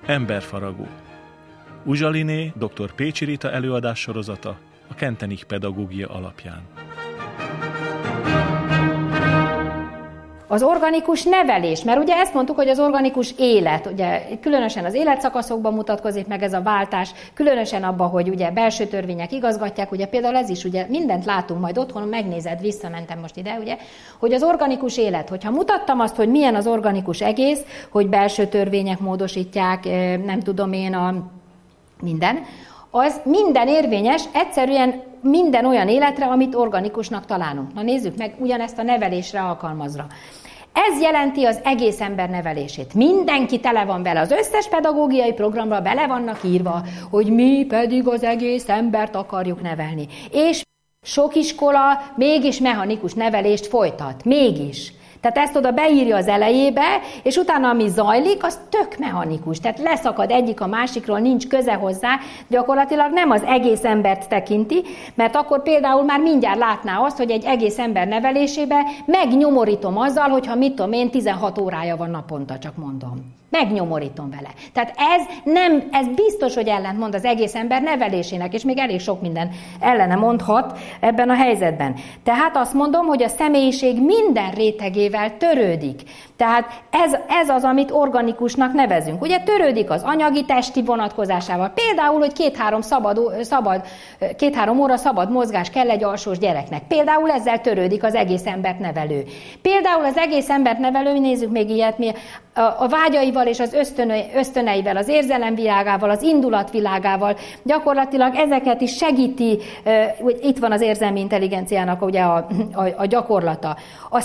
Emberfaragó. Uzsaliné dr. Pécsi Rita előadás sorozata a Kentenich pedagógia alapján. Az organikus nevelés, mert ugye ezt mondtuk, hogy az organikus élet, ugye különösen az életszakaszokban mutatkozik meg ez a váltás, különösen abban, hogy ugye belső törvények igazgatják, ugye például ez is, ugye mindent látunk majd otthon, megnézed, visszamentem most ide, ugye, hogy az organikus élet, hogyha mutattam azt, hogy milyen az organikus egész, hogy belső törvények módosítják, nem tudom én, minden, az minden érvényes, egyszerűen minden olyan életre, amit organikusnak találunk. Na nézzük meg, ugyanezt a nevelésre alkalmazva. Ez jelenti az egész ember nevelését. Mindenki tele van vele, az összes pedagógiai programra bele vannak írva, hogy mi pedig az egész embert akarjuk nevelni. És sok iskola mégis mechanikus nevelést folytat. Mégis. Tehát ezt oda beírja az elejébe, és utána ami zajlik, az tök mechanikus. Tehát leszakad egyik a másikról, nincs köze hozzá, gyakorlatilag nem az egész embert tekinti, mert akkor például már mindjárt látná azt, hogy egy egész ember nevelésébe megnyomorítom azzal, hogyha mit tudom én, 16 órája van naponta, csak mondom. Megnyomorítom vele. Tehát ez biztos, hogy ellentmond az egész ember nevelésének, és még elég sok minden ellene mondhat ebben a helyzetben. Tehát azt mondom, hogy a személyiség minden rétegével törődik. Tehát ez az, amit organikusnak nevezünk. Ugye törődik az anyagi, testi vonatkozásával. Például, hogy 2-3 óra szabad mozgás kell egy alsós gyereknek. Például ezzel törődik az egész embert nevelő. Például az egész embert nevelő, nézzük még ilyet, a vágyaival és az ösztöneivel, az érzelemvilágával, az indulatvilágával gyakorlatilag ezeket is segíti, itt van az érzelmi intelligenciának ugye a gyakorlata. A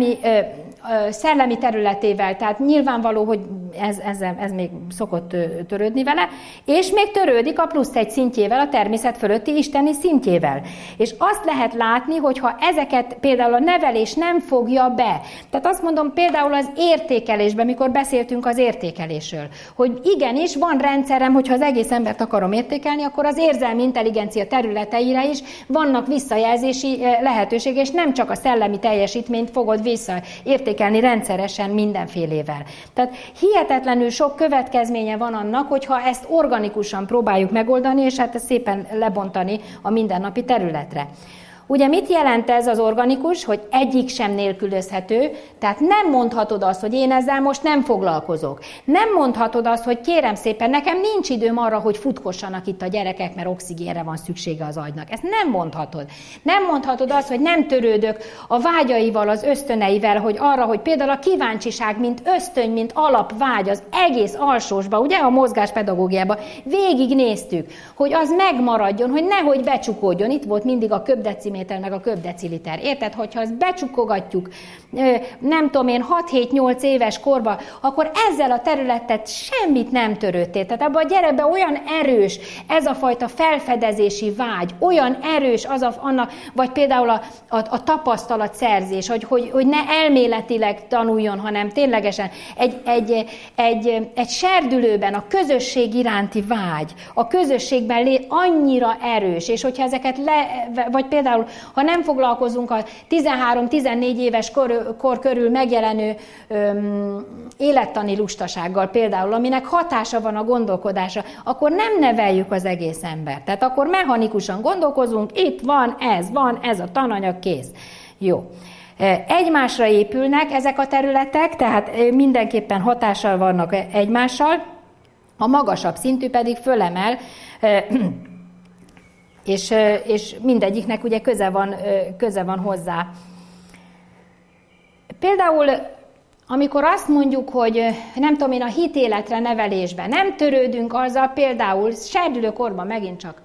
szellemi területével, tehát nyilvánvaló, hogy ez még szokott törődni vele, és még törődik a plusz egy szintjével, a természet fölötti isteni szintjével. És azt lehet látni, hogyha ezeket például a nevelés nem fogja be. Tehát azt mondom például az értékelésben, mikor beszéltünk az értékelésről, hogy igenis van rendszerem, hogyha az egész embert akarom értékelni, akkor az érzelmi intelligencia területeire is vannak visszajelzési lehetőség, és nem csak a szellemi teljesítményt fogod visszaértékelni rendszeresen mindenfélével. Tehát hihetetlenül sok következménye van annak, hogyha ezt organikusan próbáljuk megoldani, és hát ezt szépen lebontani a mindennapi területre. Ugye mit jelent ez az organikus, hogy egyik sem nélkülözhető, tehát nem mondhatod azt, hogy én ezzel most nem foglalkozok. Nem mondhatod azt, hogy kérem szépen, nekem nincs időm arra, hogy futkossanak itt a gyerekek, mert oxigénre van szüksége az agynak. Ezt nem mondhatod. Nem mondhatod azt, hogy nem törődök a vágyaival, az ösztöneivel, hogy arra, hogy például a kíváncsiság, mint ösztöny, mint alapvágy az egész alsósba, ugye a mozgáspedagógiában végignéztük, hogy az megmaradjon, hogy nehogy becsukódjon. Itt volt mindig a köbdeciméter, meg a köbdeciliter. Érted, hogyha ezt becsukogatjuk, nem tudom én, 6-7-8 éves korba, akkor ezzel a területet semmit nem törődtél. Tehát abban a gyerekben olyan erős ez a fajta felfedezési vágy, olyan erős vagy például a tapasztalatszerzés, hogy ne elméletileg tanuljon, hanem ténylegesen egy serdülőben a közösség iránti vágy, a közösségben annyira erős, és hogyha ezeket vagy például, ha nem foglalkozunk a 13-14 éves kor körül megjelenő élettani lustasággal például, aminek hatása van a gondolkodásra, akkor nem neveljük az egész embert. Tehát akkor mechanikusan gondolkozunk, itt van, ez a tananyag, kész. Jó. Egymásra épülnek ezek a területek, tehát mindenképpen hatással vannak egymással, a magasabb szintű pedig fölemel, és mindegyiknek ugye köze van hozzá. Például, amikor azt mondjuk, hogy nem tudom én, a hitéletre nevelésben nem törődünk azzal, például serdülőkorban megint csak,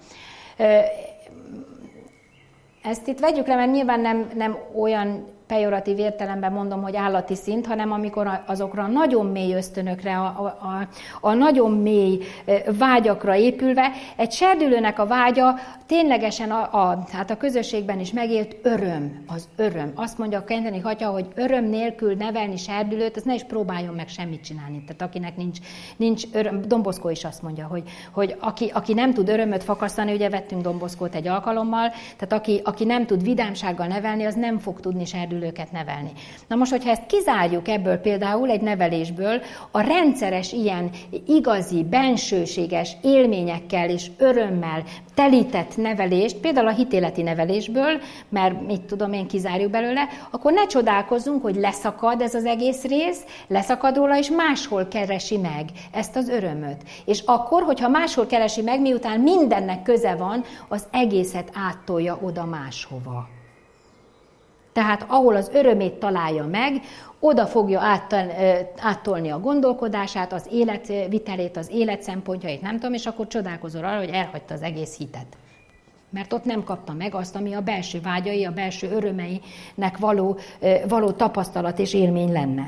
ezt itt vegyük le, mert nyilván nem olyan pejoratív értelemben mondom, hogy állati szint, hanem amikor azokra a nagyon mély ösztönökre, a nagyon mély vágyakra épülve, egy serdülőnek a vágya ténylegesen hát a közösségben is megélt öröm, az öröm. Azt mondja a Kentenich atya, hogy öröm nélkül nevelni serdülőt, az ne is próbáljon meg semmit csinálni. Tehát akinek nincs öröm, Domboszkó is azt mondja, hogy aki nem tud örömöt fakasztani, ugye vettünk Domboszkót egy alkalommal, tehát aki nem tud vidámsággal nevelni, az nem fog tudni serdülőt szülőket nevelni. Na most, hogyha ezt kizárjuk ebből például egy nevelésből, a rendszeres ilyen igazi, bensőséges élményekkel és örömmel telített nevelést, például a hitéleti nevelésből, mert mit tudom én, kizárjuk belőle, akkor ne csodálkozzunk, hogy leszakad ez az egész rész, leszakad róla, és máshol keresi meg ezt az örömöt. És akkor, hogyha máshol keresi meg, miután mindennek köze van, az egészet áttolja oda máshova. Tehát ahol az örömét találja meg, oda fogja áttolni a gondolkodását, az életvitelét, az életszempontjait, nem tudom, és akkor csodálkozol arra, hogy elhagyta az egész hitet. Mert ott nem kapta meg azt, ami a belső vágyai, a belső örömeinek való tapasztalat és élmény lenne.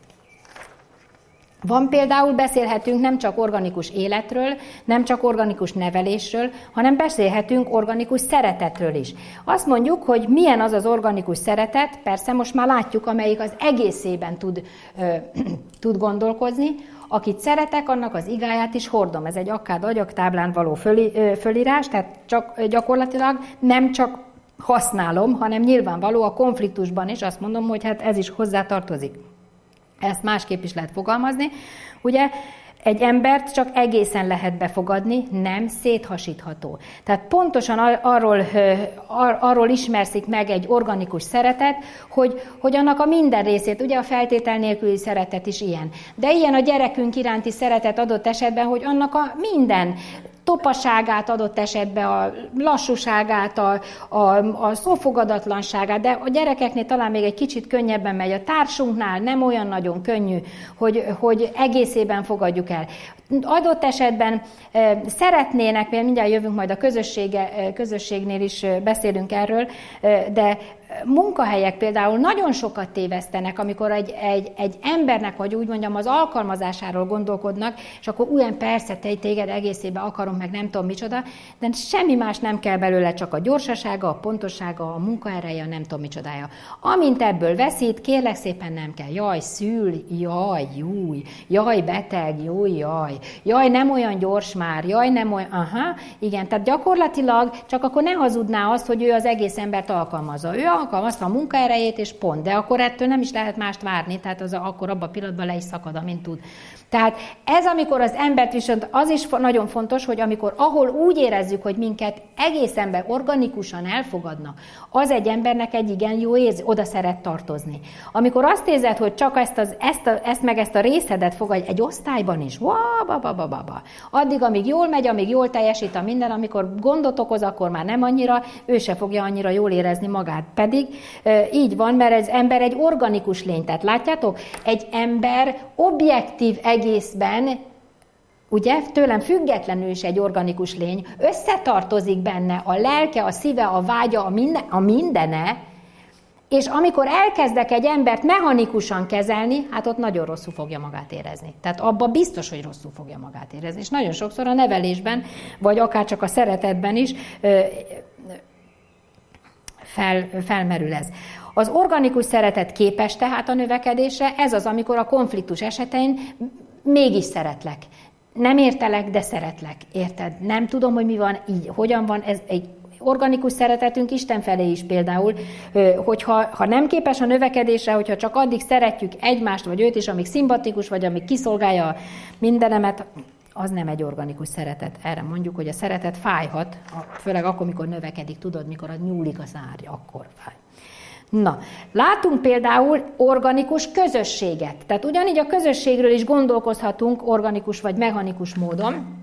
Van például, beszélhetünk nem csak organikus életről, nem csak organikus nevelésről, hanem beszélhetünk organikus szeretetről is. Azt mondjuk, hogy milyen az az organikus szeretet, persze most már látjuk, amelyik az egészében tud gondolkozni. Akit szeretek, annak az igáját is hordom. Ez egy akkád agyagtáblán való fölírás, tehát gyakorlatilag nem csak használom, hanem nyilvánvaló a konfliktusban is, azt mondom, hogy hát ez is hozzátartozik. Ezt másképp is lehet fogalmazni. Ugye egy embert csak egészen lehet befogadni, nem széthasítható. Tehát pontosan arról ismerszik meg egy organikus szeretet, hogy annak a minden részét, ugye a feltétel nélküli szeretet is ilyen. De ilyen a gyerekünk iránti szeretet adott esetben, hogy annak a minden topaságát adott esetben, a lassúságát, a szófogadatlanságát, de a gyerekeknél talán még egy kicsit könnyebben megy, a társunknál nem olyan nagyon könnyű, hogy egészében fogadjuk el. Adott esetben szeretnének, mindjárt jövünk majd a közösségnél is beszélünk erről, de munkahelyek például nagyon sokat tévesztenek, amikor egy embernek, vagy úgy mondjam, az alkalmazásáról gondolkodnak, és akkor olyan persze téged egészében akarom, meg nem tudom micsoda, de semmi más nem kell belőle, csak a gyorsasága, a pontossága, a munkaereje, nem tudom micsodája. Amint ebből veszít, kérlek szépen nem kell. Jaj, szül, jaj, júj, jaj, beteg, jaj, nem olyan gyors már, jaj, nem olyan, igen, tehát gyakorlatilag csak akkor ne hazudná azt, hogy ő az egész embert alkalmazza. Ő alkalmazta a munkaerejét, és pont, de akkor ettől nem is lehet mást várni, tehát akkor abban a pillanatban le is szakad, amint tud. Tehát ez, amikor az embert viszont az is nagyon fontos, hogy amikor ahol úgy érezzük, hogy minket egészen organikusan elfogadnak, az egy embernek egy igen jó oda szeret tartozni. Amikor azt érzed, hogy csak ezt a részedet fogadj egy osztályban is, addig, amíg jól megy, amíg jól teljesít a minden, amikor gondot okoz, akkor már nem annyira, ő se fogja annyira jól érezni magát. Pedig így van, mert az ember egy organikus lény. Tehát látjátok, egy ember objektív egészben, ugye, tőlem függetlenül is egy organikus lény, összetartozik benne a lelke, a szíve, a vágya, a mindene, és amikor elkezdek egy embert mechanikusan kezelni, hát ott nagyon rosszul fogja magát érezni. Tehát abban biztos, hogy rosszul fogja magát érezni. És nagyon sokszor a nevelésben, vagy akár csak a szeretetben is felmerül ez. Az organikus szeretet képes tehát a növekedésre, ez az, amikor a konfliktus esetén mégis szeretlek. Nem értelek, de szeretlek. Érted? Nem tudom, hogy mi van, így, hogyan van, ez egy organikus szeretetünk Isten felé is például, hogyha nem képes a növekedésre, hogyha csak addig szeretjük egymást vagy őt is, amíg szimpatikus, vagy amíg kiszolgálja mindenemet, az nem egy organikus szeretet. Erre mondjuk, hogy a szeretet fájhat, főleg akkor, mikor növekedik, tudod, mikor nyúlik a szárny, akkor fáj. Na, látunk például organikus közösséget. Tehát ugyanígy a közösségről is gondolkozhatunk organikus vagy mechanikus módon.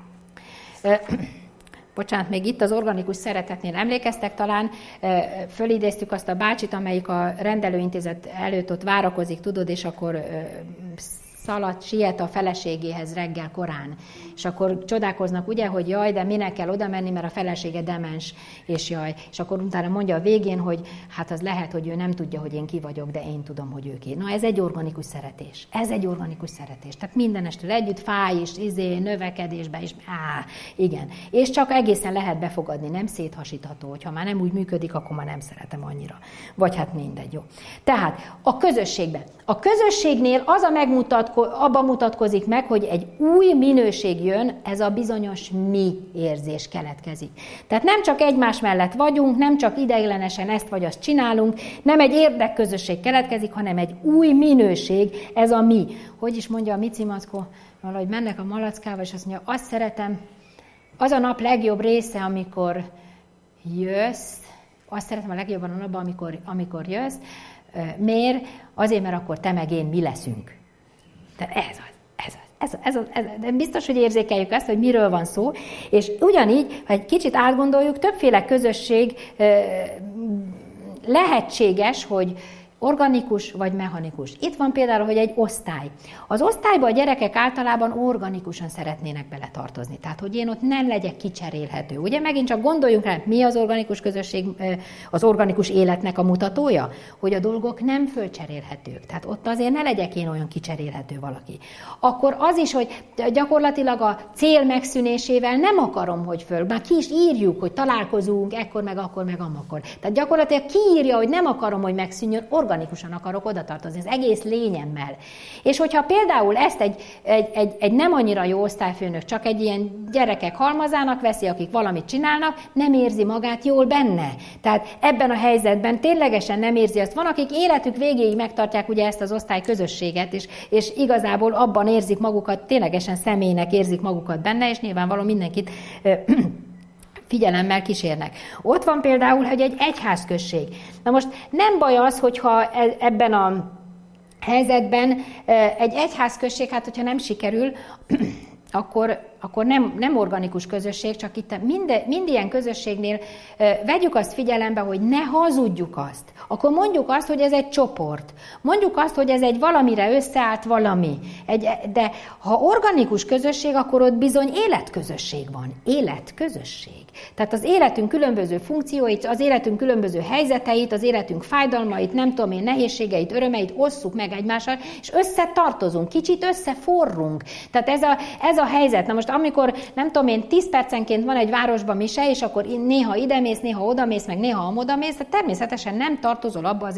Bocsánat, még itt az organikus szeretetnél emlékeztek talán, fölidéztük azt a bácsit, amelyik a rendelőintézet előtt ott várakozik, tudod, és akkor siet a feleségéhez reggel korán. És akkor csodálkoznak, ugye, hogy jaj, de minek kell oda menni, mert a felesége demens, és jaj. És akkor utána mondja a végén, hogy hát az lehet, hogy ő nem tudja, hogy én ki vagyok, de én tudom, hogy ő ki. Na, ez egy organikus szeretés. Ez egy organikus szeretés. Tehát mindenestől együtt fáj is, növekedésbe is. Igen. És csak egészen lehet befogadni, nem széthasítható. Hogyha már nem úgy működik, akkor már nem szeretem annyira. Vagy hát mindegy, jó. Tehát a közösségben. A közösségnél az a megmutatkozó, abban mutatkozik meg, hogy egy új minőség jön, ez a bizonyos mi érzés keletkezik. Tehát nem csak egymás mellett vagyunk, nem csak ideiglenesen ezt vagy azt csinálunk, nem egy érdekközösség keletkezik, hanem egy új minőség, ez a mi. Hogy is mondja a Mici Mackó, valahogy mennek a malackával, és azt mondja, azt szeretem, az a nap legjobb része, amikor jössz, azt szeretem a legjobban a napban, amikor jössz. Miért? Azért, mert akkor te meg én mi leszünk. Tehát de biztos, hogy érzékeljük ezt, hogy miről van szó, és ugyanígy, ha egy kicsit átgondoljuk, többféle közösség lehetséges, hogy organikus vagy mechanikus. Itt van például, hogy egy osztály. Az osztályban a gyerekek általában organikusan szeretnének beletartozni. Tehát, hogy én ott nem legyek kicserélhető. Ugye megint csak gondoljunk rá, mi az organikus közösség, az organikus életnek a mutatója? Hogy a dolgok nem fölcserélhetők. Tehát ott azért ne legyek én olyan kicserélhető valaki. Akkor az is, hogy gyakorlatilag a cél megszűnésével nem akarom, hogy már ki is írjuk, hogy találkozunk ekkor, meg akkor, meg amakkor. Tehát gyakorlatilag kiírja, hogy nem akarom, hogy megszűnjön, organikusan akarok oda tartozni, az egész lényemmel. És hogyha például ezt egy nem annyira jó osztályfőnök csak egy ilyen gyerekek halmazának veszi, akik valamit csinálnak, nem érzi magát jól benne. Tehát ebben a helyzetben ténylegesen nem érzi azt. Van, akik életük végéig megtartják ugye ezt az osztályközösséget, és igazából abban érzik magukat, ténylegesen személynek érzik magukat benne, és nyilvánvalóan mindenkit figyelemmel kísérnek. Ott van például, hogy egy egyházközség. Na most nem baj az, hogyha ebben a helyzetben egy egyházközség, hát hogyha nem sikerül, akkor nem organikus közösség, csak itt mind ilyen közösségnél vegyük azt figyelembe, hogy ne hazudjuk azt. Akkor mondjuk azt, hogy ez egy csoport. Mondjuk azt, hogy ez egy valamire összeállt valami. De ha organikus közösség, akkor ott bizony életközösség van. Életközösség. Tehát az életünk különböző funkcióit, az életünk különböző helyzeteit, az életünk fájdalmait, nem tudom én, nehézségeit, örömeit osszuk meg egymással, és összetartozunk, kicsit összeforrunk. Tehát ez a helyzet. Na most amikor, nem tudom én, 10 percenként van egy városban mise, és akkor néha idemész, néha odamész, meg néha amodamész, tehát természetesen nem tartozol abba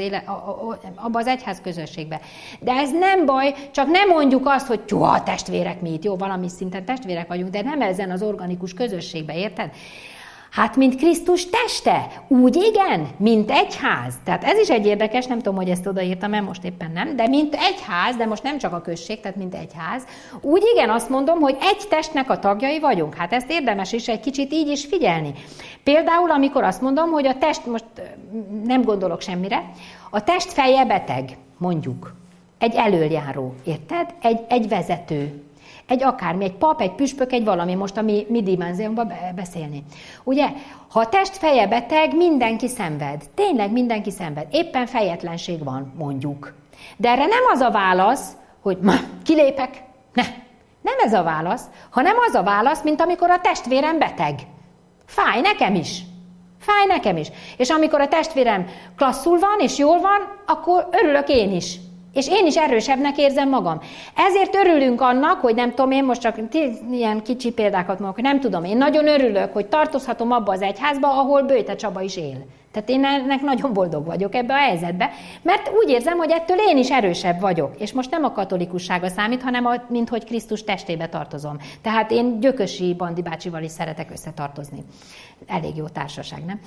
az egyház közösségbe. De ez nem baj, csak nem mondjuk azt, hogy jó, a testvérek mi itt, jó, valami szinten testvérek vagyunk, de nem ezen az organikus közösségbe, érted? Hát, mint Krisztus teste, úgy igen, mint egyház. Tehát ez is egy érdekes, nem tudom, hogy ezt odaírtam-e, most éppen nem, de mint egyház, de most nem csak a község, tehát mint egyház, úgy igen, azt mondom, hogy egy testnek a tagjai vagyunk. Hát ezt érdemes is egy kicsit így is figyelni. Például, amikor azt mondom, hogy a test, most nem gondolok semmire, a test feje beteg, mondjuk, egy elöljáró, érted? Egy vezető. Egy akármi, egy pap, egy püspök, egy valami, most a mi dimenziónkban beszélni. Ugye, ha a test feje beteg, mindenki szenved. Tényleg mindenki szenved. Éppen fejetlenség van, mondjuk. De erre nem az a válasz, hogy kilépek. Nem ez a válasz, hanem az a válasz, mint amikor a testvérem beteg. Fáj nekem is. Fáj nekem is. És amikor a testvérem klasszul van, és jól van, akkor örülök én is. És én is erősebbnek érzem magam. Ezért örülünk annak, hogy nem tudom, én most csak ilyen kicsi példákat mondok, hogy nem tudom, én nagyon örülök, hogy tartozhatom abba az egyházba, ahol Böjte Csaba is él. Tehát én ennek nagyon boldog vagyok ebbe a helyzetbe, mert úgy érzem, hogy ettől én is erősebb vagyok. És most nem a katolikussága számít, hanem mint hogy Krisztus testébe tartozom. Tehát én Gyökösi Bandi bácsival is szeretek összetartozni. Elég jó társaság, nem?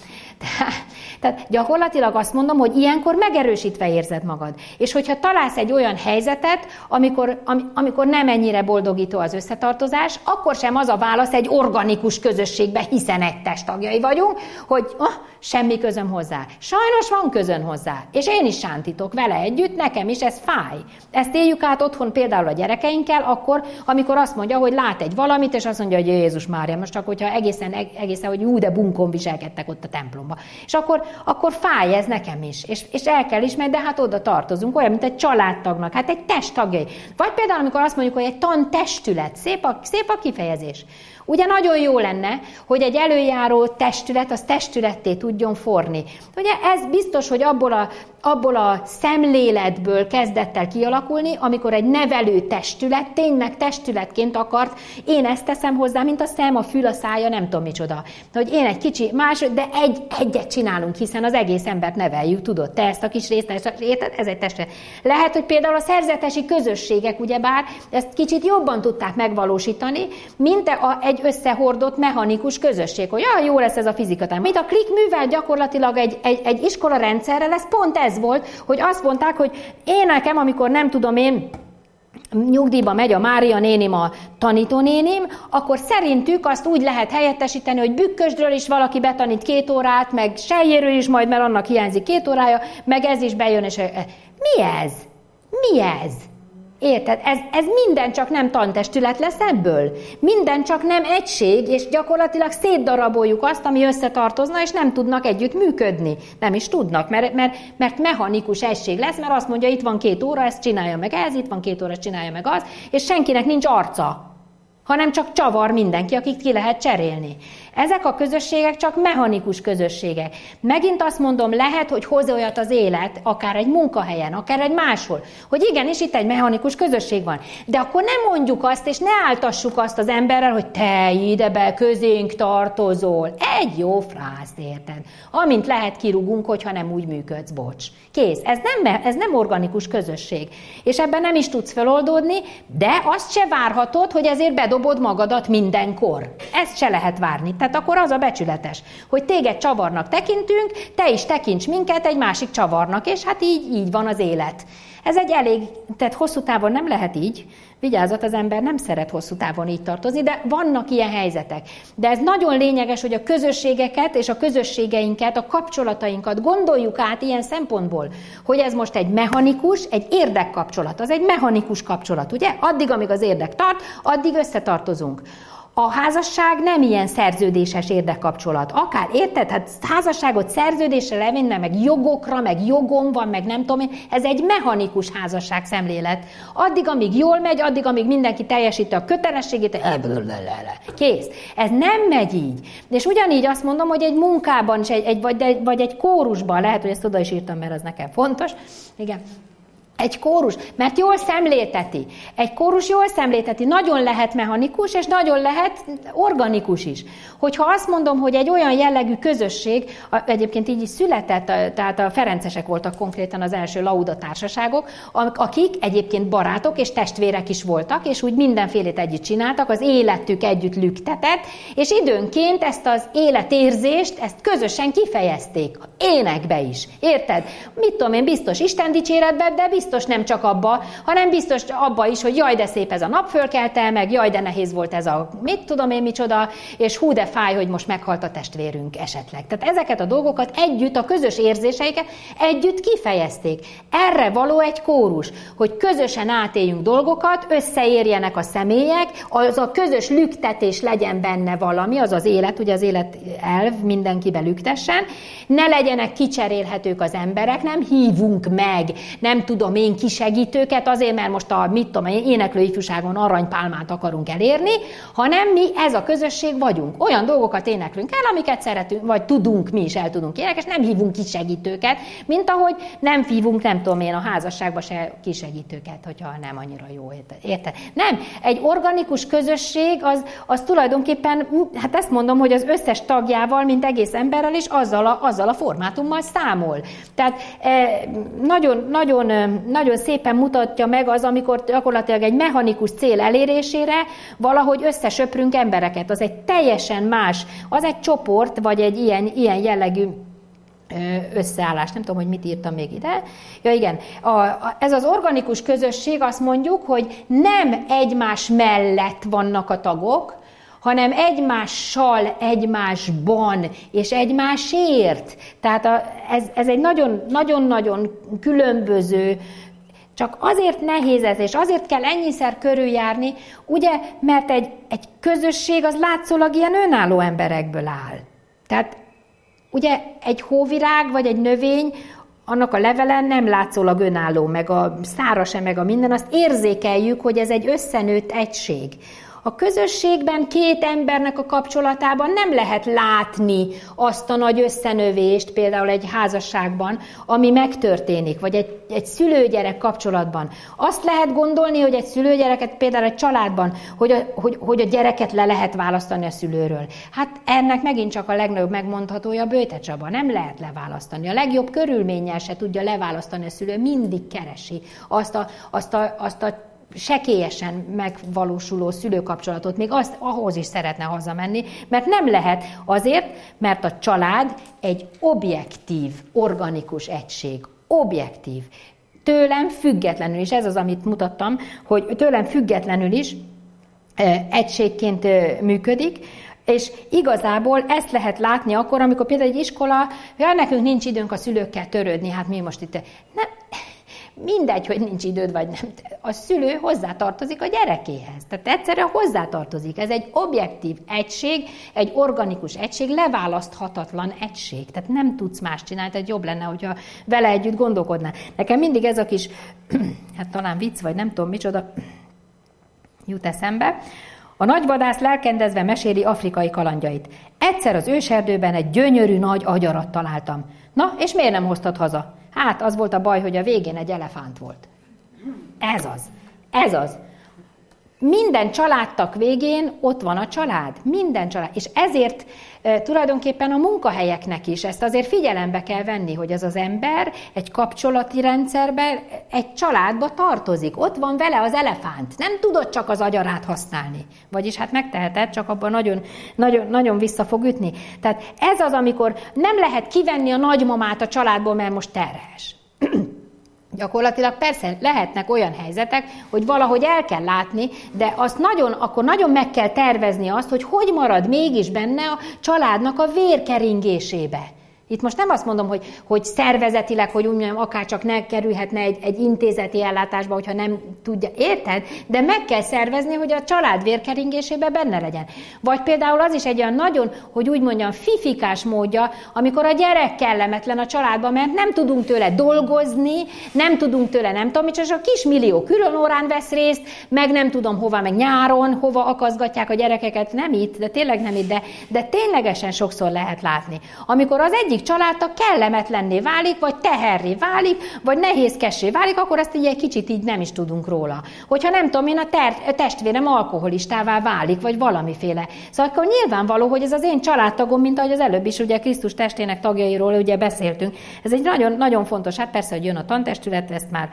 Tehát gyakorlatilag azt mondom, hogy ilyenkor megerősítve érzed magad. És hogyha találsz egy olyan helyzetet, amikor nem ennyire boldogító az összetartozás, akkor sem az a válasz egy organikus közösségbe, hiszen egy testtagjai vagyunk, hogy semmi közöm hozzá. Sajnos van közön hozzá, és én is sántítok vele együtt, nekem is ez fáj. Ezt éljük át otthon például a gyerekeinkkel, akkor, amikor azt mondja, hogy lát egy valamit, és azt mondja, hogy Jézus Mária, most csak hogyha egészen hogy de bunkon viselkedtek ott a templomba. És akkor fáj ez nekem is, és el kell ismerni, de hát oda tartozunk, olyan, mint egy családtagnak, hát egy testtagjai. Vagy például, amikor azt mondjuk, hogy egy tantestület, szép a kifejezés. Ugye nagyon jó lenne, hogy egy előjáró testület, az testületté tudjon forni. Ugye ez biztos, hogy abból a szemléletből kezdett el kialakulni, amikor egy nevelő testület tényleg testületként akart, én ezt teszem hozzá, mint a szem, a fül, a szája, nem tudom micsoda. Hogy én egy kicsi más, de egyet csinálunk, hiszen az egész embert neveljük, tudod, te ezt a kis részt, ez egy testület. Lehet, hogy például a szerzetesi közösségek, ugyebár ezt kicsit jobban tudták megvalósítani, mint egy összehordott mechanikus közösség, hogy jó lesz ez a fizikatán. Mint a klik művel gyakorlatilag egy iskola rendszerre lesz, pont ez volt, hogy azt mondták, hogy én nekem, amikor nem tudom én, nyugdíjba megy a Mária nénim, a tanítónénim, akkor szerintük azt úgy lehet helyettesíteni, hogy Bükkösdről is valaki betanít 2 órát, meg Selyéről is majd, mert annak hiányzik 2 órája, meg ez is bejön, és mi ez? Mi ez? Érted? Ez minden csak nem tantestület lesz ebből. Minden csak nem egység, és gyakorlatilag szétdaraboljuk azt, ami összetartozna, és nem tudnak együtt működni. Nem is tudnak, mert mechanikus egység lesz, mert azt mondja, itt van 2 óra, ezt csinálja meg ez, itt van 2 óra, ezt csinálja meg az, és senkinek nincs arca, hanem csak csavar mindenki, akit ki lehet cserélni. Ezek a közösségek csak mechanikus közösségek. Megint azt mondom, lehet, hogy hoz olyat az élet, akár egy munkahelyen, akár egy máshol, hogy igenis itt egy mechanikus közösség van. De akkor nem mondjuk azt, és ne áltassuk azt az emberrel, hogy te ide közénk tartozol. Egy jó frászt, érted? Amint lehet, kirúgunk, hogyha nem úgy működsz, bocs. Kész. Ez nem organikus közösség. És ebben nem is tudsz feloldódni, de azt se várhatod, hogy ezért bedobod magadat mindenkor. Ezt se lehet várni. Tehát akkor az a becsületes, hogy téged csavarnak tekintünk, te is tekints minket egy másik csavarnak, és hát így van az élet. Ez egy tehát hosszú távon nem lehet így, vigyázat, az ember nem szeret hosszú távon így tartozni, de vannak ilyen helyzetek. De ez nagyon lényeges, hogy a közösségeket és a közösségeinket, a kapcsolatainkat gondoljuk át ilyen szempontból, hogy ez most egy mechanikus, egy érdekkapcsolat, az egy mechanikus kapcsolat, ugye? Addig, amíg az érdek tart, addig összetartozunk. A házasság nem ilyen szerződéses érdekkapcsolat. Akár, érted? Hát házasságot szerződésre levinne, meg jogokra, meg jogom van, meg nem tudom én. Ez egy mechanikus házasság szemlélet. Addig, amíg jól megy, addig, amíg mindenki teljesíti a kötelességét, kész. Ez nem megy így. És ugyanígy azt mondom, hogy egy munkában, vagy egy kórusban, lehet, hogy ezt oda is írtam, mert az nekem fontos. Igen. Egy kórus, mert jól szemlélteti. Egy kórus jól szemlélteti, nagyon lehet mechanikus, és nagyon lehet organikus is. Hogyha azt mondom, hogy egy olyan jellegű közösség, egyébként így is született, tehát a ferencesek voltak konkrétan az első lauda társaságok, akik egyébként barátok és testvérek is voltak, és úgy mindenfélét együtt csináltak, az életük együtt lüktetett, és időnként ezt az életérzést, ezt közösen kifejezték. Énekbe is. Érted? Mit tudom én, biztos Isten dicséretben, de biztos nem csak abba, hanem biztos abba is, hogy jaj, de szép ez a nap fölkelte, meg jaj, de nehéz volt ez a mit tudom én micsoda, és hú, de fáj, hogy most meghalt a testvérünk esetleg. Tehát ezeket a dolgokat együtt, a közös érzéseiket együtt kifejezték. Erre való egy kórus, hogy közösen átéljünk dolgokat, összeérjenek a személyek, az a közös lüktetés legyen benne valami, az az élet, ugye az élet elv, mindenkibe lüktessen, ne legyenek kicserélhetők az emberek, nem hívunk meg, nem tudom én kisegítőket azért, mert most a mit tudom én éneklő ifjúságon aranypálmát akarunk elérni, hanem mi ez a közösség vagyunk. Olyan dolgokat éneklünk el, amiket szeretünk, vagy tudunk, mi is el tudunk énekelni, és nem hívunk kisegítőket, mint ahogy nem hívunk, nem tudom én, a házasságba se kisegítőket, hogyha nem annyira jó, érted? Nem, egy organikus közösség az tulajdonképpen, hát ezt mondom, hogy az összes tagjával, mint egész emberrel, és azzal a formátummal számol. Tehát nagyon szépen mutatja meg az, amikor gyakorlatilag egy mechanikus cél elérésére valahogy összesöprünk embereket. Az egy teljesen más, az egy csoport, vagy egy ilyen jellegű összeállás. Nem tudom, hogy mit írtam még ide. Ja igen, ez az organikus közösség, azt mondjuk, hogy nem egymás mellett vannak a tagok, hanem egymással, egymásban, és egymásért. Tehát ez egy nagyon-nagyon különböző, csak azért nehéz ez, és azért kell ennyiszer körüljárni, ugye, mert egy közösség az látszólag ilyen önálló emberekből áll. Tehát ugye egy hóvirág, vagy egy növény, annak a levele nem látszólag önálló, meg a szára sem, meg a minden, azt érzékeljük, hogy ez egy összenőtt egység. A közösségben két embernek a kapcsolatában nem lehet látni azt a nagy összenövést, például egy házasságban, ami megtörténik, vagy egy szülő-gyerek kapcsolatban. Azt lehet gondolni, hogy egy szülő-gyereket, például egy családban, hogy a gyereket le lehet választani a szülőről. Hát ennek megint csak a legnagyobb megmondhatója Böjte Csaba. Nem lehet leválasztani. A legjobb körülménnyel se tudja leválasztani a szülő, mindig keresi azt a sekélyesen megvalósuló szülőkapcsolatot, még ahhoz is szeretne hazamenni, mert nem lehet azért, mert a család egy objektív, organikus egység. Objektív. Tőlem függetlenül is, ez az, amit mutattam, hogy tőlem függetlenül is egységként működik, és igazából ezt lehet látni akkor, amikor például egy iskola, nekünk nincs időnk a szülőkkel törődni, hát mi most itt... Mindegy, hogy nincs időd, vagy nem. A szülő hozzátartozik a gyerekéhez. Tehát egyszerűen hozzátartozik. Ez egy objektív egység, egy organikus egység, leválaszthatatlan egység. Tehát nem tudsz más csinálni, tehát jobb lenne, hogyha vele együtt gondolkodnál. Nekem mindig ez a kis, hát talán vicc, vagy nem tudom micsoda, jut eszembe. A nagyvadász lelkendezve meséli afrikai kalandjait. Egyszer az őserdőben egy gyönyörű nagy agyarat találtam. Na, és miért nem hoztad haza? Hát az volt a baj, hogy a végén egy elefánt volt. Ez az. Minden családtag végén ott van a család. Minden család. És ezért tulajdonképpen a munkahelyeknek is ezt azért figyelembe kell venni, hogy az ember egy kapcsolati rendszerben, egy családba tartozik. Ott van vele az elefánt. Nem tudod csak az agyarát használni. Vagyis hát megteheted, csak abban nagyon vissza fog ütni. Tehát ez az, amikor nem lehet kivenni a nagymamát a családból, mert most terhes. Gyakorlatilag persze lehetnek olyan helyzetek, hogy valahogy el kell látni, de azt akkor nagyon meg kell tervezni azt, hogy marad mégis benne a családnak a vérkeringésébe. Itt most nem azt mondom, hogy szervezetileg, hogy úgy mondjam, akár csak ne kerülhetne egy intézeti ellátásba, hogyha nem tudja, érted? De meg kell szervezni, hogy a család vérkeringésében benne legyen. Vagy például az is egy olyan nagyon, hogy úgy mondjam, fifikás módja, amikor a gyerek kellemetlen a családban, mert nem tudunk tőle dolgozni, nem tudunk tőle nem tudom, és a kismillió különórán vesz részt, meg nem tudom hova, meg nyáron, hova akaszgatják a gyerekeket, nem itt, de tényleg nem itt, de ténylegesen sokszor lehet látni. Amikor az egyik családtag kellemetlenné válik, vagy teherré válik, vagy nehézkessé válik, akkor azt így egy kicsit így nem is tudunk róla. Hogyha nem tudom én, a testvérem alkoholistává válik, vagy valamiféle. Szóval akkor nyilvánvaló, hogy ez az én családtagom, mint ahogy az előbb is ugye Krisztus testének tagjairól ugye beszéltünk. Ez egy nagyon, nagyon fontos, hát persze, hogy jön a tantestület, ezt már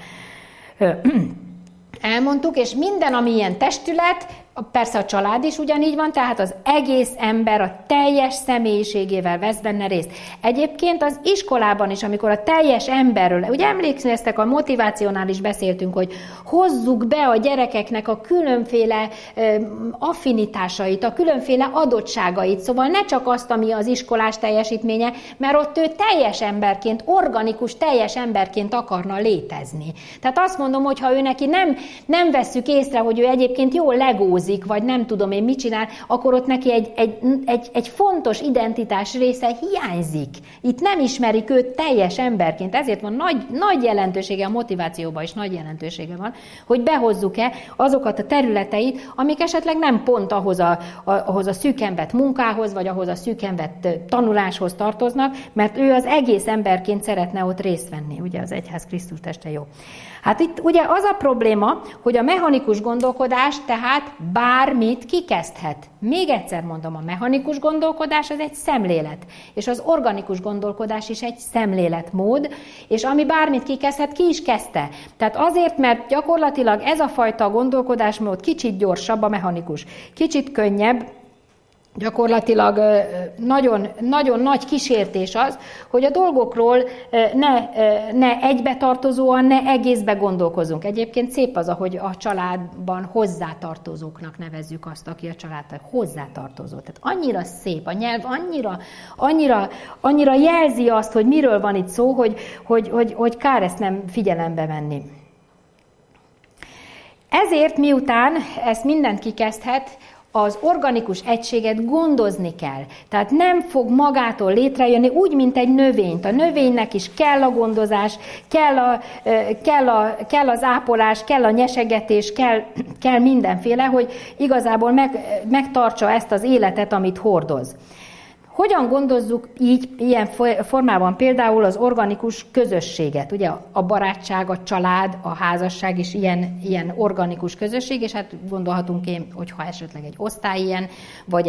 elmondtuk, és minden, ami ilyen testület, persze a család is ugyanígy van, tehát az egész ember a teljes személyiségével vesz benne részt. Egyébként az iskolában is, amikor a teljes emberről, ugye emlékeztek, a motivációnál is beszéltünk, hogy hozzuk be a gyerekeknek a különféle affinitásait, a különféle adottságait, szóval ne csak azt, ami az iskolás teljesítménye, mert ott ő teljes emberként, organikus teljes emberként akarna létezni. Tehát azt mondom, hogy ha ő neki nem vesszük észre, hogy ő egyébként jól legózik, vagy nem tudom én mit csinál, akkor ott neki egy fontos identitás része hiányzik. Itt nem ismerik őt teljes emberként, ezért van nagy jelentősége, a motivációban is nagy jelentősége van, hogy behozzuk-e azokat a területeit, amik esetleg nem pont ahhoz a szűkenvet munkához, vagy ahhoz a szűkenvet tanuláshoz tartoznak, mert ő az egész emberként szeretne ott részt venni. Ugye az egyház Krisztus teste, jó. Hát itt ugye az a probléma, hogy a mechanikus gondolkodás tehát bármit kikezdhet. Még egyszer mondom, a mechanikus gondolkodás az egy szemlélet, és az organikus gondolkodás is egy szemléletmód, és ami bármit kikezdhet, ki is kezdte. Tehát azért, mert gyakorlatilag ez a fajta gondolkodásmód kicsit gyorsabb, a mechanikus, kicsit könnyebb, gyakorlatilag nagyon nagy kísértés az, hogy a dolgokról ne egybetartozóan, ne egészbe gondolkozunk. Egyébként szép az, ahogy a családban hozzátartozóknak nevezzük azt, aki a családtag, hozzátartozó. Tehát annyira szép, a nyelv annyira jelzi azt, hogy miről van itt szó, hogy kár ezt nem figyelembe venni. Ezért miután ezt mindent kikezdhet, Az organikus egységet gondozni kell. Tehát nem fog magától létrejönni úgy, mint egy növényt. A növénynek is kell a gondozás, kell az ápolás, kell a nyesegetés, kell mindenféle, hogy igazából megtartsa ezt az életet, amit hordoz. Hogyan gondozzuk ilyen formában például az organikus közösséget? Ugye a barátság, a család, a házasság is ilyen organikus közösség, és hát gondolhatunk én, hogyha esetleg egy osztály ilyen, vagy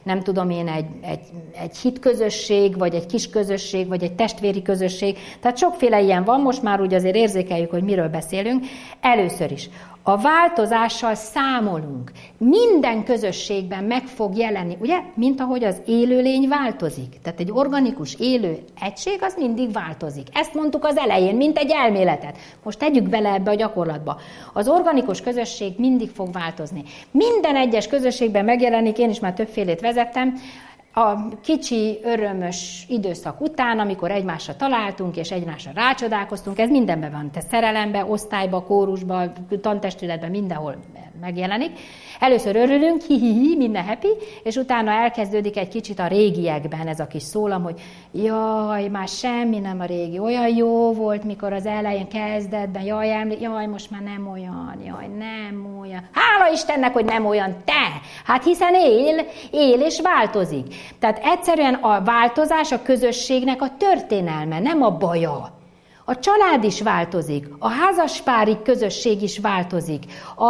egy hitközösség, vagy egy kis közösség, vagy egy testvéri közösség. Tehát sokféle ilyen van, most már úgy azért érzékeljük, hogy miről beszélünk. Először is. A változással számolunk. Minden közösségben meg fog jelenni, ugye? Mint ahogy az élőlény változik. Tehát egy organikus élő egység az mindig változik. Ezt mondtuk az elején, mint egy elméletet. Most tegyük bele ebbe a gyakorlatba. Az organikus közösség mindig fog változni. Minden egyes közösségben megjelenik, én is már többfélét vezettem, a kicsi, örömös időszak után, amikor egymásra találtunk, és egymásra rácsodálkoztunk, ez mindenben van, te szerelemben, osztályba, kórusba, tantestületben, mindenhol megjelenik. Először örülünk, hi-hi-hi, minden happy, és utána elkezdődik egy kicsit a régiekben ez a kis szólam, hogy jaj, már semmi nem a régi, olyan jó volt, mikor az elején kezdetben, jaj, most már nem olyan, jaj, nem olyan. Hála Istennek, hogy nem olyan, te! Hát hiszen él és változik. Tehát egyszerűen a változás a közösségnek a történelme, nem a baja. A család is változik, a házaspári közösség is változik,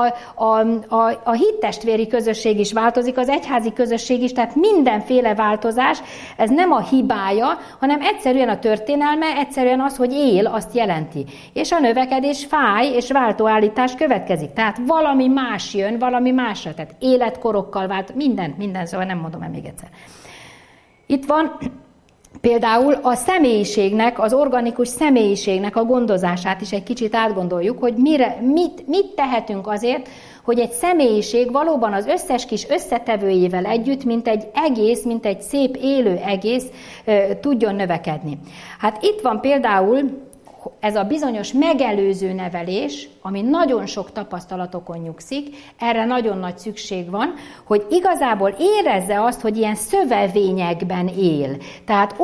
a hittestvéri közösség is változik, az egyházi közösség is, tehát mindenféle változás, ez nem a hibája, hanem egyszerűen a történelme, egyszerűen az, hogy él, azt jelenti. És a növekedés fáj, és váltóállítás következik. Tehát valami más jön, valami másra, tehát életkorokkal vált, minden, szóval nem mondom el még egyszer. Itt van például a személyiségnek, az organikus személyiségnek a gondozását is egy kicsit átgondoljuk, hogy mit tehetünk azért, hogy egy személyiség valóban az összes kis összetevőjével együtt, mint egy egész, mint egy szép élő egész tudjon növekedni. Hát itt van például ez a bizonyos megelőző nevelés, ami nagyon sok tapasztalatokon nyugszik, erre nagyon nagy szükség van, hogy igazából érezze azt, hogy ilyen szövevényekben él. Tehát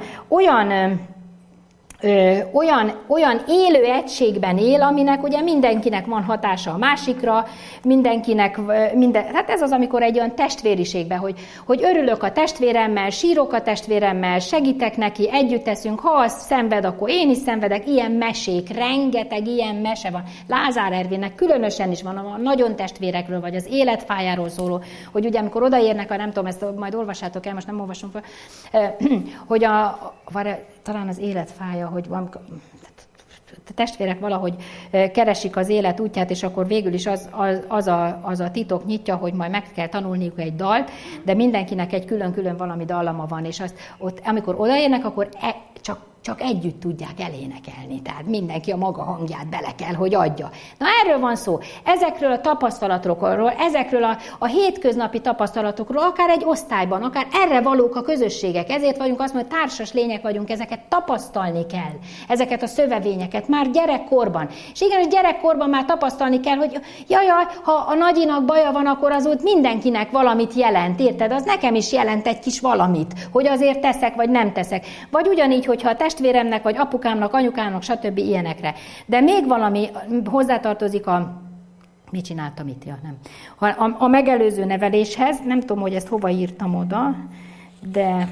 olyan élő egységben él, aminek ugye mindenkinek van hatása a másikra, hát ez az, amikor egy olyan testvériségben, hogy örülök a testvéremmel, sírok a testvéremmel, segítek neki, együtt teszünk, ha az szenved, akkor én is szenvedek, ilyen mesék, rengeteg ilyen mese van. Lázár Ervinnek különösen is van a nagyon testvérekről, vagy az életfájáról szóló, hogy ugye amikor odaérnek, nem tudom, ezt majd olvassátok el, most nem olvasom fel, hogy talán az életfája, hogy van, a testvérek valahogy keresik az élet útját, és akkor végül is az a titok nyitja, hogy majd meg kell tanulniuk egy dalt, de mindenkinek egy külön-külön valami dallama van, és azt ott, amikor odaérnek, akkor csak együtt tudják elénekelni. Tehát mindenki a maga hangját bele kell, hogy adja. Na erről van szó. Ezekről a tapasztalatokról, ezekről a hétköznapi tapasztalatokról, akár egy osztályban, akár erre valók a közösségek. Ezért vagyunk azt mondani, hogy társas lények vagyunk, ezeket tapasztalni kell. Ezeket a szövevényeket már gyerekkorban. És igenis gyerekkorban már tapasztalni kell, hogy jaj, ha a nagyinak baja van, akkor az ott mindenkinek valamit jelent, érted? Az nekem is jelent egy kis valamit, hogy azért teszek, vagy nem teszek. Vagy ugyanígy, hogyha a testvéremnek, vagy apukámnak, anyukámnak, stb. Ilyenekre. De még valami hozzátartozik mit csináltam itt? Ja, nem. A megelőző neveléshez, nem tudom, hogy ezt hova írtam oda, de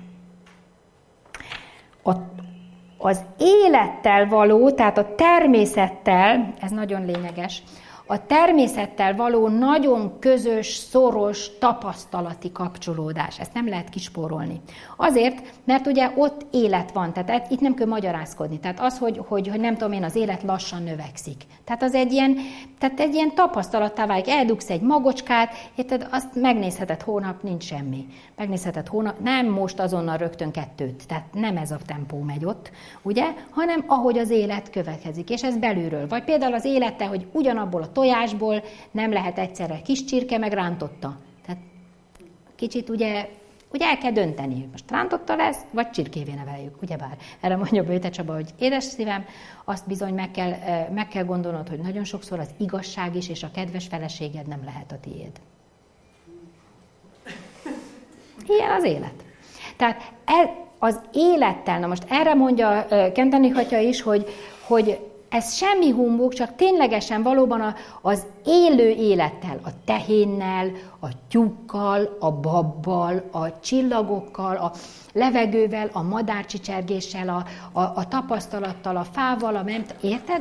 az élettel való, tehát a természettel, ez nagyon lényeges, a természettel való nagyon közös, szoros, tapasztalati kapcsolódás. Ezt nem lehet kispórolni. Azért, mert ugye ott élet van, tehát itt nem kell magyarázkodni. Tehát az, hogy nem tudom én, az élet lassan növekszik. Tehát az egy ilyen tapasztalattá válik. Eldugsz egy magocskát, érted, azt megnézheted hónap, nincs semmi. Megnézheted hónap, nem most azonnal rögtön 2, tehát nem ez a tempó megy ott, ugye, hanem ahogy az élet következik, és ez belülről. Vagy például az élete, hogy ugyanabból a tojásból nem lehet egyszerre kis csirke, meg rántotta. Tehát kicsit ugye el kell dönteni, most rántotta lesz, vagy csirkévé neveljük, ugyebár. Erre mondja Böjte Csaba, hogy édes szívem, azt bizony meg kell gondolnod, hogy nagyon sokszor az igazság is, és a kedves feleséged nem lehet a tiéd. Ilyen az élet. Tehát az élettel, na most erre mondja Kentenich atya is, hogy ez semmi humbug, csak ténylegesen valóban az élő élettel, a tehénnel, a tyúkkal, a babbal, a csillagokkal, a levegővel, a madárcsicsergéssel, a tapasztalattal, a fával, érted?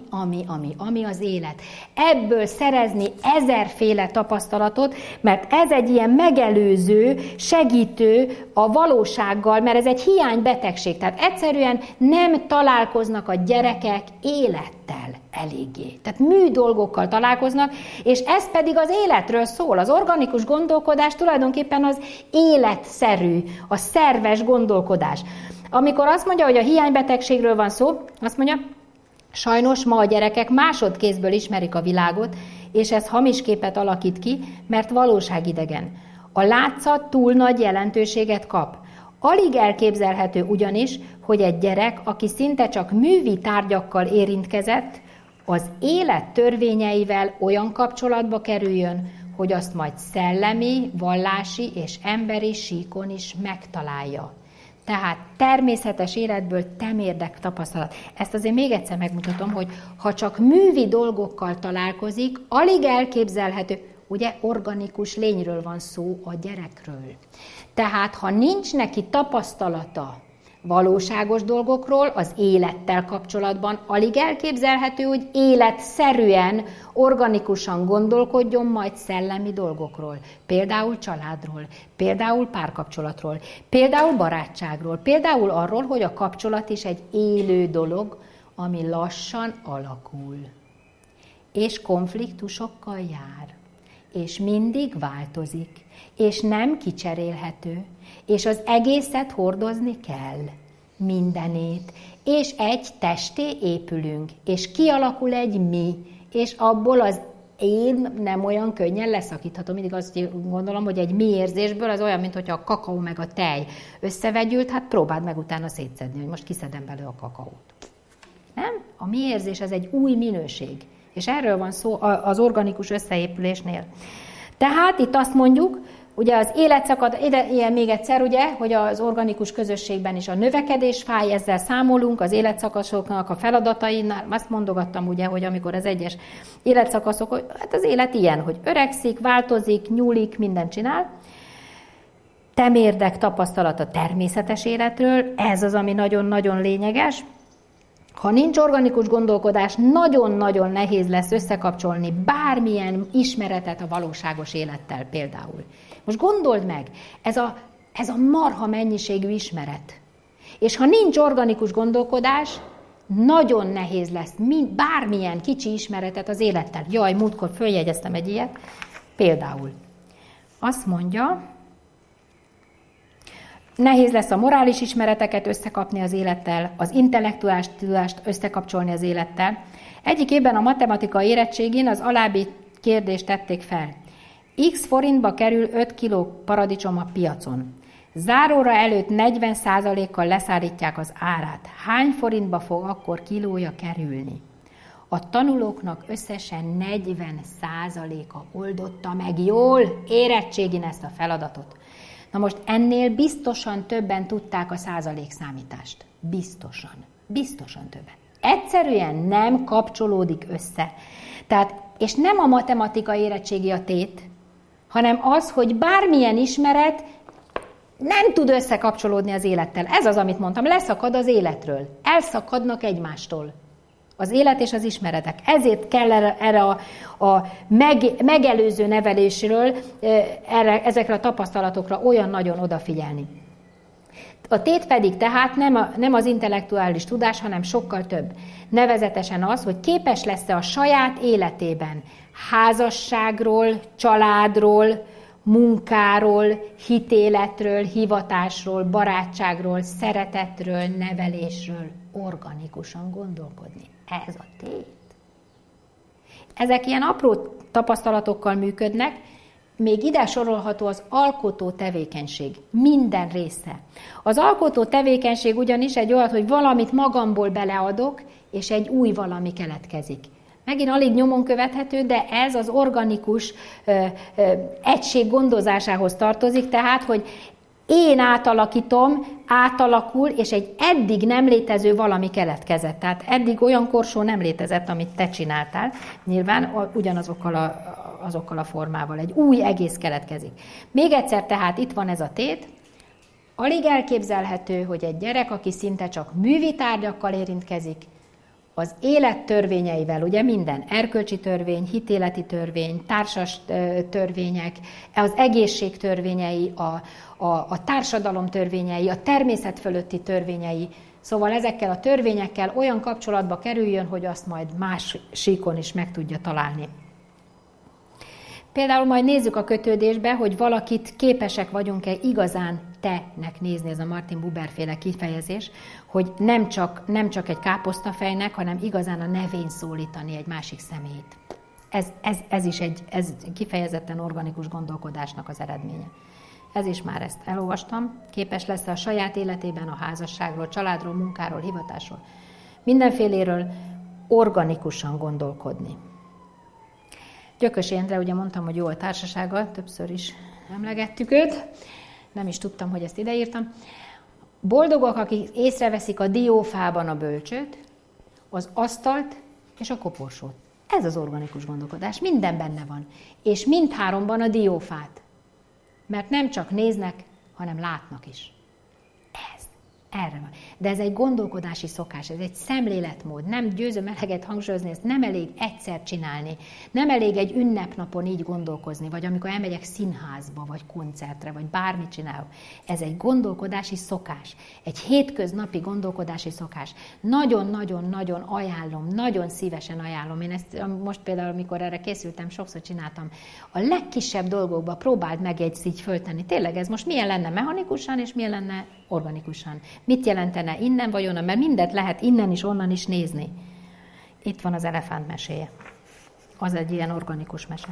Ami az élet. Ebből szerezni 1000-féle tapasztalatot, mert ez egy ilyen megelőző, segítő a valósággal, mert ez egy hiánybetegség. Tehát egyszerűen nem találkoznak a gyerekek élettel eléggé. Tehát mű dolgokkal találkoznak, és ez pedig az életről szól. Az organikus gondolkodás tulajdonképpen az életszerű, a szerves gondolkodás. Amikor azt mondja, hogy a hiánybetegségről van szó, azt mondja, sajnos ma a gyerekek másodkézből ismerik a világot, és ez hamis képet alakít ki, mert valóságidegen. A látszat túl nagy jelentőséget kap. Alig elképzelhető ugyanis, hogy egy gyerek, aki szinte csak művi tárgyakkal érintkezett, az élet törvényeivel olyan kapcsolatba kerüljön, hogy azt majd szellemi, vallási és emberi síkon is megtalálja. Tehát természetes életből temérdek tapasztalat. Ezt azért még egyszer megmutatom, hogy ha csak művi dolgokkal találkozik, alig elképzelhető, ugye organikus lényről van szó, a gyerekről. Tehát ha nincs neki tapasztalata valóságos dolgokról, az élettel kapcsolatban, alig elképzelhető, hogy életszerűen, organikusan gondolkodjon majd szellemi dolgokról. Például családról, például párkapcsolatról, például barátságról, például arról, hogy a kapcsolat is egy élő dolog, ami lassan alakul. És konfliktusokkal jár. És mindig változik. És nem kicserélhető. És az egészet hordozni kell, mindenét, és egy testé épülünk, és kialakul egy mi, és abból az én nem olyan könnyen leszakítható. Mindig azt gondolom, hogy egy mi érzésből az olyan, mint hogyha a kakaó meg a tej összevegyült, hát próbáld meg utána szétszedni, hogy most kiszedem belőle a kakaót. Nem? A mi érzés az egy új minőség, és erről van szó az organikus összeépülésnél. Tehát itt azt mondjuk, ugye az életszakad, ilyen még egyszer, ugye, hogy az organikus közösségben is a növekedés fáj, ezzel számolunk, az életszakaszoknak a feladatainál, azt mondogattam, ugye, hogy amikor az egyes életszakaszok, hát az élet ilyen, hogy öregszik, változik, nyúlik, mindent csinál. Temérdek tapasztalat a természetes életről, ez az, ami nagyon-nagyon lényeges. Ha nincs organikus gondolkodás, nagyon-nagyon nehéz lesz összekapcsolni bármilyen ismeretet a valóságos élettel például. Most gondold meg, ez a marha mennyiségű ismeret. És ha nincs organikus gondolkodás, nagyon nehéz lesz bármilyen kicsi ismeretet az élettel. Jaj, múltkor följegyeztem egy ilyet. Például azt mondja, nehéz lesz a morális ismereteket összekapni az élettel, az intellektuális tudást összekapcsolni az élettel. Egyik évben a matematika érettségén az alábbi kérdést tették fel. X forintba kerül 5 kiló paradicsom a piacon. Záróra előtt 40%-kal leszállítják az árát. Hány forintba fog akkor kilója kerülni? A tanulóknak összesen 40%-a oldotta meg jól érettségén ezt a feladatot. Na most ennél biztosan többen tudták a százalékszámítást. Biztosan többen. Egyszerűen nem kapcsolódik össze. Tehát, és nem a matematika érettségi a tét, hanem az, hogy bármilyen ismeret nem tud összekapcsolódni az élettel. Ez az, amit mondtam, leszakad az életről. Elszakadnak egymástól. Az élet és az ismeretek. Ezért kell erre a megelőző nevelésről, ezekre a tapasztalatokra olyan nagyon odafigyelni. A tét pedig tehát nem az intellektuális tudás, hanem sokkal több. Nevezetesen az, hogy képes lesz-e a saját életében házasságról, családról, munkáról, hitéletről, hivatásról, barátságról, szeretetről, nevelésről organikusan gondolkodni. Ez a tét. Ezek ilyen apró tapasztalatokkal működnek, még ide sorolható az alkotó tevékenység, minden része. Az alkotó tevékenység ugyanis egy olyan, hogy valamit magamból beleadok, és egy új valami keletkezik. Megint alig nyomon követhető, de ez az organikus egység gondozásához tartozik, tehát, hogy Én átalakítom, átalakul, és egy eddig nem létező valami keletkezett. Tehát eddig olyan korsó nem létezett, amit te csináltál. Nyilván azokkal a formával. Egy új egész keletkezik. Még egyszer tehát itt van ez a tét. Alig elképzelhető, hogy egy gyerek, aki szinte csak művi tárgyakkal érintkezik, az élet törvényeivel, ugye minden, erkölcsi törvény, hitéleti törvény, társas törvények, az egészség törvényei, a társadalom törvényei, a természet fölötti törvényei, szóval ezekkel a törvényekkel olyan kapcsolatba kerüljön, hogy azt majd más síkon is meg tudja találni. Például majd nézzük a kötődésbe, hogy valakit képesek vagyunk-e igazán te-nek nézni, ez a Martin Buber-féle kifejezés, hogy nem csak egy káposztafejnek, hanem igazán a nevén szólítani egy másik személyt. Ez kifejezetten organikus gondolkodásnak az eredménye. Ez is már ezt elolvastam. Képes lesz a saját életében a házasságról, családról, munkáról, hivatásról, mindenféléről organikusan gondolkodni. Gyökös Endre, ugye mondtam, hogy jó a társasága, többször is emlegettük őt, nem is tudtam, hogy ezt ideírtam. Boldogok, akik észreveszik a diófában a bölcsőt, az asztalt és a koporsót. Ez az organikus gondolkodás, minden benne van. És mindháromban a diófát. Mert nem csak néznek, hanem látnak is. Erre van. De ez egy gondolkodási szokás, ez egy szemléletmód. Nem győzöm eleget hangsúlyozni, ezt nem elég egyszer csinálni. Nem elég egy ünnepnapon így gondolkozni, vagy amikor elmegyek színházba, vagy koncertre, vagy bármit csinálok. Ez egy gondolkodási szokás. Egy hétköznapi gondolkodási szokás. Nagyon-nagyon-nagyon ajánlom, nagyon szívesen ajánlom. Én ezt most például, amikor erre készültem, sokszor csináltam. A legkisebb dolgokba próbáld meg így föltenni. Tényleg ez most milyen lenne mechanikusan, és milyen lenne organikusan. Mit jelentene innen vagy onnan, mert mindet lehet innen is, onnan is nézni. Itt van az elefánt meséje. Az egy ilyen organikus mese.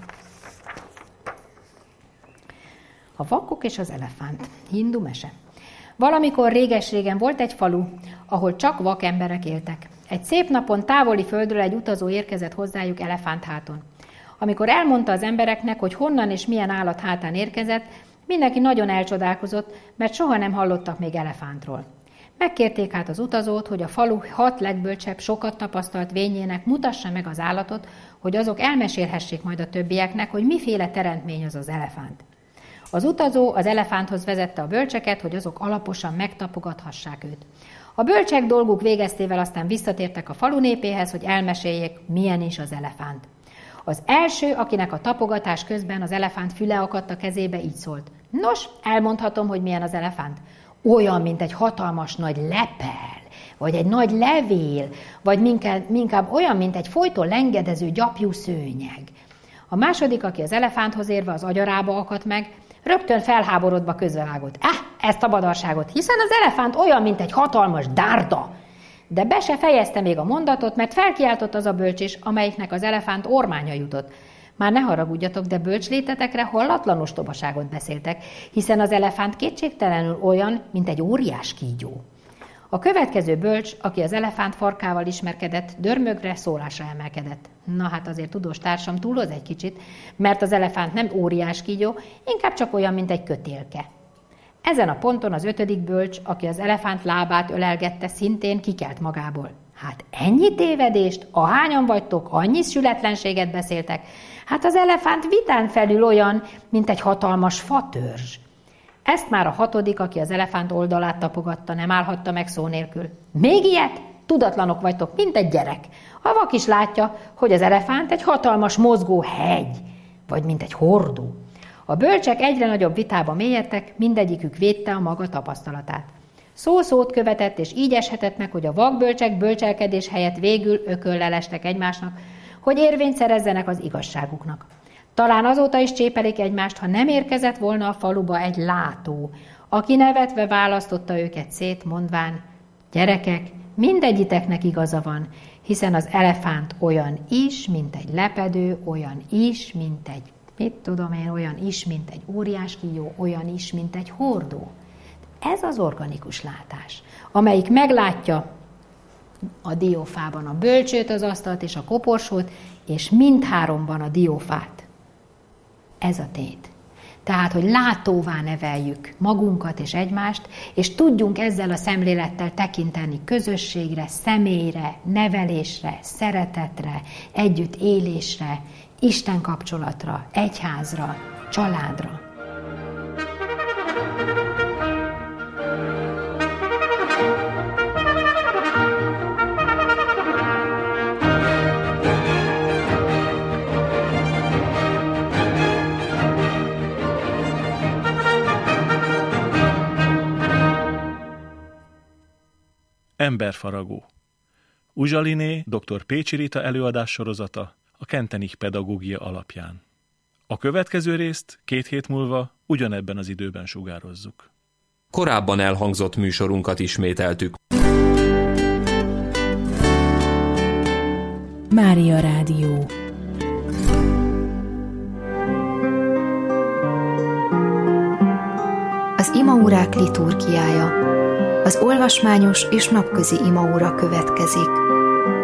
A vakok és az elefánt. Hindu mese. Valamikor réges-régen volt egy falu, ahol csak vak emberek éltek. Egy szép napon távoli földről egy utazó érkezett hozzájuk elefántháton. Amikor elmondta az embereknek, hogy honnan és milyen állat hátán érkezett, mindenki nagyon elcsodálkozott, mert soha nem hallottak még elefántról. Megkérték hát az utazót, hogy a falu 6 legbölcsebb, sokat tapasztalt vényének mutassa meg az állatot, hogy azok elmesélhessék majd a többieknek, hogy miféle teremtmény az az elefánt. Az utazó az elefánthoz vezette a bölcseket, hogy azok alaposan megtapogathassák őt. A bölcsek dolguk végeztével aztán visszatértek a falu népéhez, hogy elmeséljék, milyen is az elefánt. Az első, akinek a tapogatás közben az elefánt füle akadt a kezébe, így szólt. Nos, elmondhatom, hogy milyen az elefánt. Olyan, mint egy hatalmas nagy lepel, vagy egy nagy levél, vagy inkább olyan, mint egy folyton lengedező gyapjú szőnyeg. A második, aki az elefánthoz érve az agyarába akadt meg, rögtön felháborodva közbevágott. Ezt a badarságot, hiszen az elefánt olyan, mint egy hatalmas dárda. De be se fejezte még a mondatot, mert felkiáltott az a bölcs is, amelyiknek az elefánt ormánya jutott. Már ne haragudjatok, de bölcslétetekre hallatlan ostobaságot beszéltek, hiszen az elefánt kétségtelenül olyan, mint egy óriás kígyó. A következő bölcs, aki az elefánt farkával ismerkedett, dörmögre szólásra emelkedett. Na hát azért tudós társam túloz egy kicsit, mert az elefánt nem óriás kígyó, inkább csak olyan, mint egy kötélke. Ezen a ponton az 5. bölcs, aki az elefánt lábát ölelgette, szintén kikelt magából. Hát ennyi tévedést, ahányan vagytok, annyi sületlenséget beszéltek. Hát az elefánt vitán felül olyan, mint egy hatalmas fatörzs. Ezt már a 6., aki az elefánt oldalát tapogatta, nem állhatta meg szó nélkül. Még ilyet? Tudatlanok vagytok, mint egy gyerek. A vak is látja, hogy az elefánt egy hatalmas mozgó hegy, vagy mint egy hordó. A bölcsek egyre nagyobb vitába mélyedtek, mindegyikük védte a maga tapasztalatát. Szó szót követett, és így eshetett meg, hogy a vakbölcsek bölcselkedés helyett végül ököllel estek egymásnak, hogy érvényt szerezzenek az igazságuknak. Talán azóta is csépelik egymást, ha nem érkezett volna a faluba egy látó, aki nevetve választotta őket szét, mondván, gyerekek, mindegyiteknek igaza van, hiszen az elefánt olyan is, mint egy lepedő, olyan is, mint egy olyan is, mint egy óriás kígyó, olyan is, mint egy hordó. Ez az organikus látás, amelyik meglátja a diófában a bölcsőt, az asztalt és a koporsót, és mindháromban a diófát. Ez a tét. Tehát, hogy látóvá neveljük magunkat és egymást, és tudjunk ezzel a szemlélettel tekinteni közösségre, személyre, nevelésre, szeretetre, együttélésre, Isten kapcsolatra, egyházra, családra. Emberfaragó. Uzsaliné dr. Pécsi Rita előadássorozata a Kentenich pedagógia alapján. A következő részt 2 hét múlva ugyanebben az időben sugározzuk. Korábban elhangzott műsorunkat ismételtük. Mária Rádió. Az imaórák liturgiája. Az olvasmányos és napközi imaóra következik.